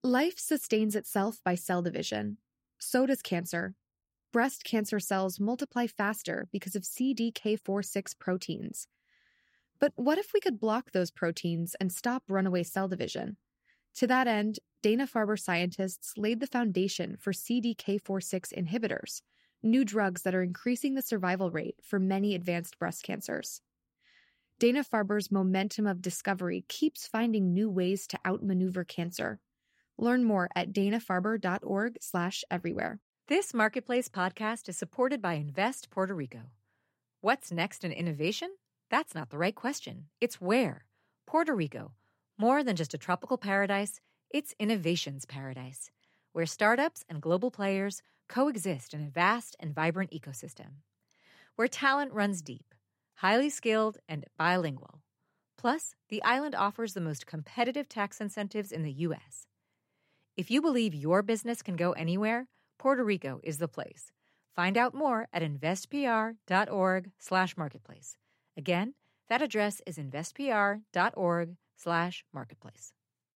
Life sustains itself by cell division. So does cancer. Breast cancer cells multiply faster because of CDK4/6 proteins. But what if we could block those proteins and stop runaway cell division? To that end, Dana-Farber scientists laid the foundation for CDK4/6 inhibitors, new drugs that are increasing the survival rate for many advanced breast cancers. Dana-Farber's momentum of discovery keeps finding new ways to outmaneuver cancer. Learn more at danafarber.org/everywhere. This Marketplace podcast is supported by Invest Puerto Rico. What's next in innovation? That's not the right question. It's where. Puerto Rico. More than just a tropical paradise, it's innovation's paradise, where startups and global players coexist in a vast and vibrant ecosystem. Where talent runs deep, highly skilled, and bilingual. Plus, the island offers the most competitive tax incentives in the U.S. If you believe your business can go anywhere, Puerto Rico is the place. Find out more at investpr.org/marketplace. Again, that address is investpr.org/marketplace.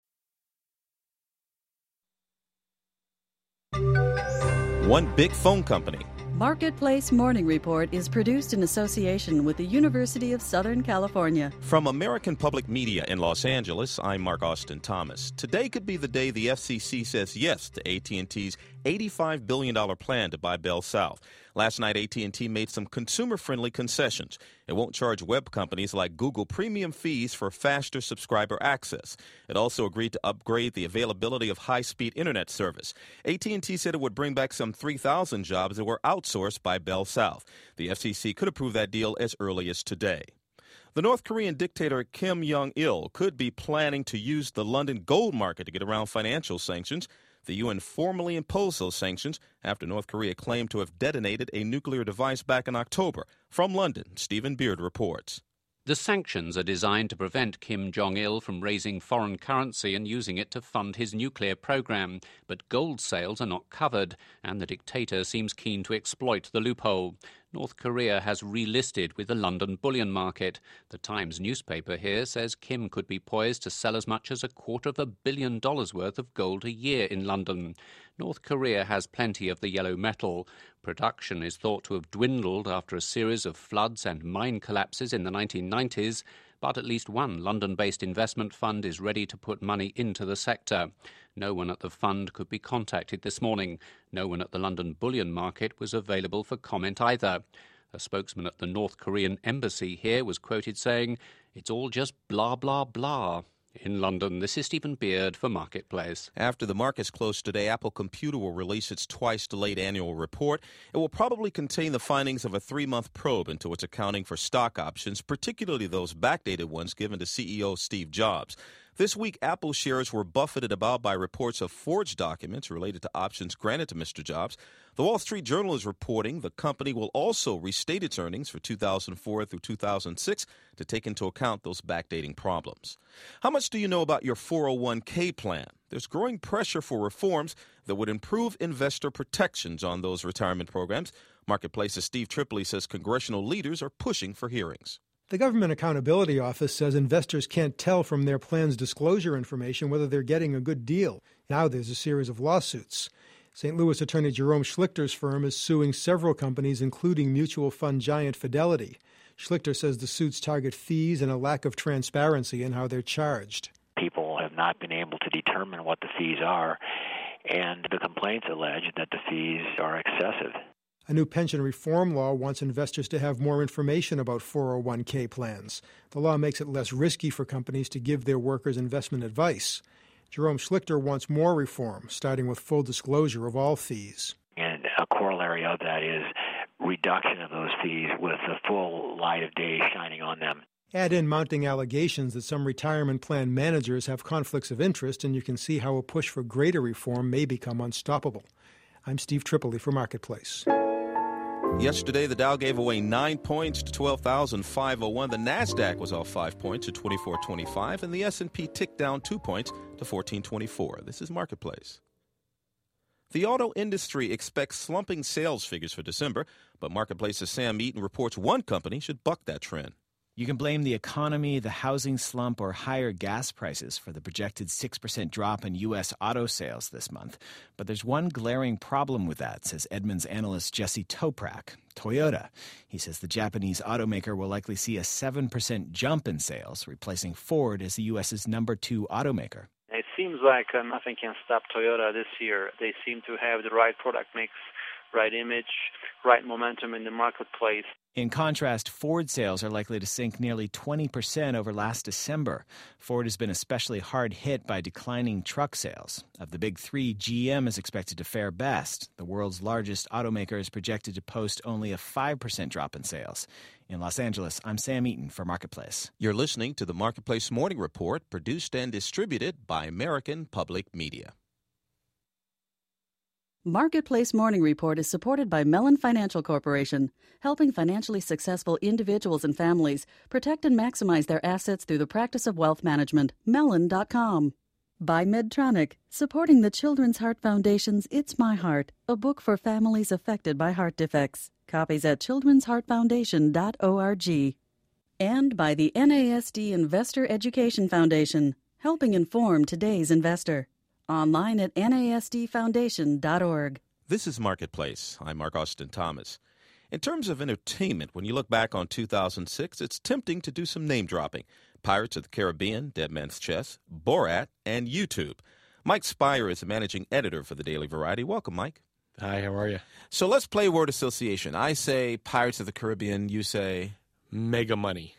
One big phone company. Marketplace Morning Report is produced in association with the University of Southern California. From American Public Media in Los Angeles, I'm Mark Austin Thomas. Today could be the day the FCC says yes to AT&T's $85 billion plan to buy Bell South. Last night, AT&T made some consumer-friendly concessions. It won't charge web companies like Google premium fees for faster subscriber access. It also agreed to upgrade the availability of high-speed internet service. AT&T said it would bring back some 3,000 jobs that were outsourced by Bell South. The FCC could approve that deal as early as today. The North Korean dictator Kim Jong-il could be planning to use the London gold market to get around financial sanctions. The UN formally imposed those sanctions after North Korea claimed to have detonated a nuclear device back in October. From London, Stephen Beard reports. The sanctions are designed to prevent Kim Jong-il from raising foreign currency and using it to fund his nuclear program. But gold sales are not covered, and the dictator seems keen to exploit the loophole. North Korea has relisted with the London bullion market. The Times newspaper here says Kim could be poised to sell as much as $250 million worth of gold a year in London. North Korea has plenty of the yellow metal. Production is thought to have dwindled after a series of floods and mine collapses in the 1990s, but at least one London-based investment fund is ready to put money into the sector. No one at the fund could be contacted this morning. No one at the London bullion market was available for comment either. A spokesman at the North Korean embassy here was quoted saying, "It's all just blah, blah, blah." In London, this is Stephen Beard for Marketplace. After the markets close today, Apple Computer will release its twice-delayed annual report. It will probably contain the findings of a 3-month probe into its accounting for stock options, particularly those backdated ones given to CEO Steve Jobs. This week, Apple shares were buffeted about by reports of forged documents related to options granted to Mr. Jobs. The Wall Street Journal is reporting the company will also restate its earnings for 2004 through 2006 to take into account those backdating problems. How much do you know about your 401k plan? There's growing pressure for reforms that would improve investor protections on those retirement programs. Marketplace's Steve Tripoli says congressional leaders are pushing for hearings. The Government Accountability Office says investors can't tell from their plan's disclosure information whether they're getting a good deal. Now there's a series of lawsuits. St. Louis attorney Jerome Schlichter's firm is suing several companies, including mutual fund giant Fidelity. Schlichter says the suits target fees and a lack of transparency in how they're charged. People have not been able to determine what the fees are, and the complaints allege that the fees are excessive. A new pension reform law wants investors to have more information about 401k plans. The law makes it less risky for companies to give their workers investment advice. Jerome Schlichter wants more reform, starting with full disclosure of all fees. And a corollary of that is reduction of those fees with the full light of day shining on them. Add in mounting allegations that some retirement plan managers have conflicts of interest, and you can see how a push for greater reform may become unstoppable. I'm Steve Tripoli for Marketplace. Yesterday, the Dow gave away 9 points to 12,501. The NASDAQ was off 5 points to 2425, and the S&P ticked down 2 points to 1424. This is Marketplace. The auto industry expects slumping sales figures for December, but Marketplace's Sam Eaton reports one company should buck that trend. You can blame the economy, the housing slump, or higher gas prices for the projected 6% drop in U.S. auto sales this month. But there's one glaring problem with that, says Edmunds analyst Jesse Toprak, Toyota. He says the Japanese automaker will likely see a 7% jump in sales, replacing Ford as the U.S.'s number 2 automaker. It seems like nothing can stop Toyota this year. They seem to have the right product mix, right image, right momentum in the marketplace. In contrast, Ford sales are likely to sink nearly 20% over last December. Ford has been especially hard hit by declining truck sales. Of the big three, GM is expected to fare best. The world's largest automaker is projected to post only a 5% drop in sales. In Los Angeles, I'm Sam Eaton for Marketplace. You're listening to the Marketplace Morning Report, produced and distributed by American Public Media. Marketplace Morning Report is supported by Mellon Financial Corporation, helping financially successful individuals and families protect and maximize their assets through the practice of wealth management. Mellon.com. By Medtronic, supporting the Children's Heart Foundation's It's My Heart, a book for families affected by heart defects. Copies at childrensheartfoundation.org. And by the NASD Investor Education Foundation, helping inform today's investor. Online at nasdfoundation.org. This is Marketplace. I'm Mark Austin Thomas. In terms of entertainment, when you look back on 2006, it's tempting to do some name-dropping. Pirates of the Caribbean, Dead Man's Chest, Borat, and YouTube. Mike Spire is the managing editor for the Daily Variety. Welcome, Mike. Hi, how are you? So let's play word association. I say Pirates of the Caribbean. You say? Mega money.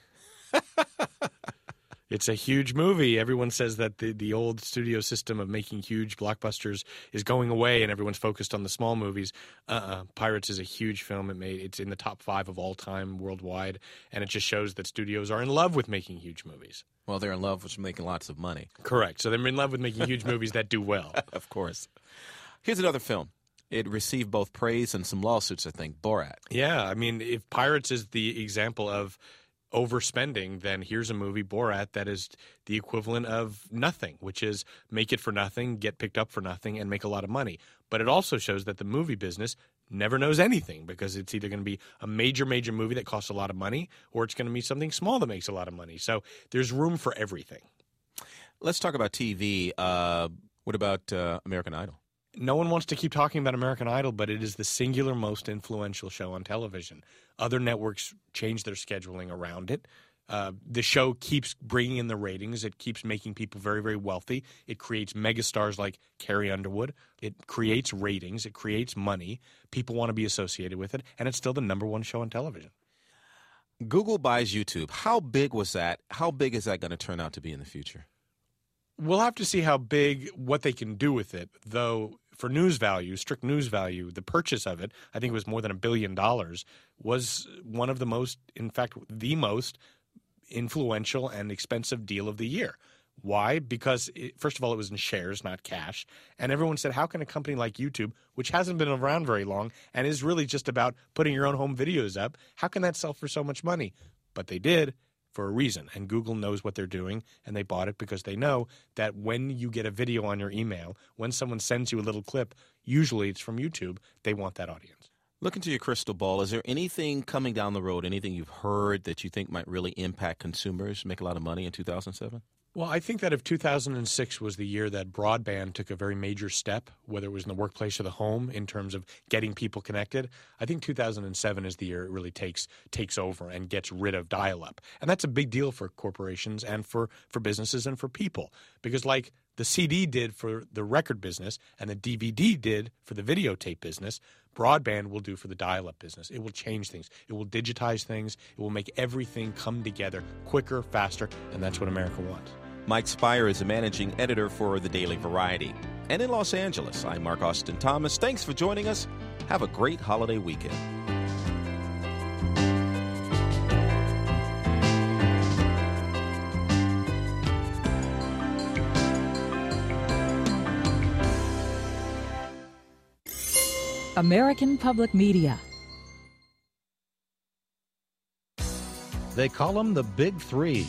It's a huge movie. Everyone says that the old studio system of making huge blockbusters is going away and everyone's focused on the small movies. Pirates is a huge film. It's in the top 5 of all time worldwide, and it just shows that studios are in love with making huge movies. Well, they're in love with making lots of money. Correct. So they're in love with making huge movies that do well. Of course. Here's another film. It received both praise and some lawsuits, I think. Borat. Yeah, I mean, if Pirates is the example of overspending, then here's a movie, Borat, that is the equivalent of nothing, which is make it for nothing, get picked up for nothing, and make a lot of money. But it also shows that the movie business never knows anything, because it's either going to be a major movie that costs a lot of money, or it's going to be something small that makes a lot of money. So there's room for everything. Let's talk about TV. What about American Idol? No one wants to keep talking about American Idol, but it is the singular most influential show on television. Other networks change their scheduling around it. The show keeps bringing in the ratings. It keeps making people very, very wealthy. It creates megastars like Carrie Underwood. It creates ratings. It creates money. People want to be associated with it, and it's still the number one show on television. Google buys YouTube. How big was that? How big is that going to turn out to be in the future? We'll have to see how big, what they can do with it, though. For news value, strict news value, the purchase of it, I think it was more than $1 billion, was one of the most, in fact, the most influential and expensive deal of the year. Why? Because, first of all, it was in shares, not cash. And everyone said, how can a company like YouTube, which hasn't been around very long and is really just about putting your own home videos up, how can that sell for so much money? But they did. For a reason, and Google knows what they're doing, and they bought it because they know that when you get a video on your email, when someone sends you a little clip, usually it's from YouTube, they want that audience. Look into your crystal ball. Is there anything coming down the road, anything you've heard that you think might really impact consumers, make a lot of money in 2007? Well, I think that if 2006 was the year that broadband took a very major step, whether it was in the workplace or the home in terms of getting people connected, I think 2007 is the year it really takes over and gets rid of dial-up. And that's a big deal for corporations and for businesses and for people, because like the CD did for the record business and the DVD did for the videotape business, broadband will do for the dial-up business. It will change things. It will digitize things. It will make everything come together quicker, faster, and that's what America wants. Mike Spire is the managing editor for the Daily Variety. And in Los Angeles, I'm Mark Austin Thomas. Thanks for joining us. Have a great holiday weekend. American Public Media. They call them the Big Three.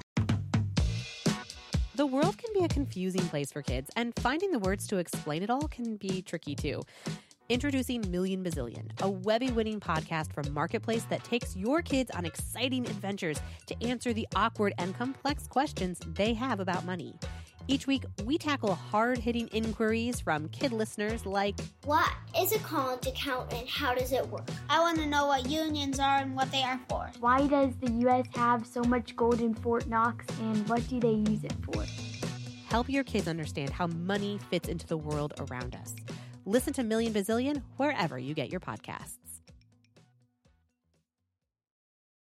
The world can be a confusing place for kids, and finding the words to explain it all can be tricky too. Introducing Million Bazillion, a Webby-winning podcast from Marketplace that takes your kids on exciting adventures to answer the awkward and complex questions they have about money. Each week, we tackle hard-hitting inquiries from kid listeners like, what is a college account and how does it work? I want to know what unions are and what they are for. Why does the U.S. have so much gold in Fort Knox and what do they use it for? Help your kids understand how money fits into the world around us. Listen to Million Bazillion wherever you get your podcasts.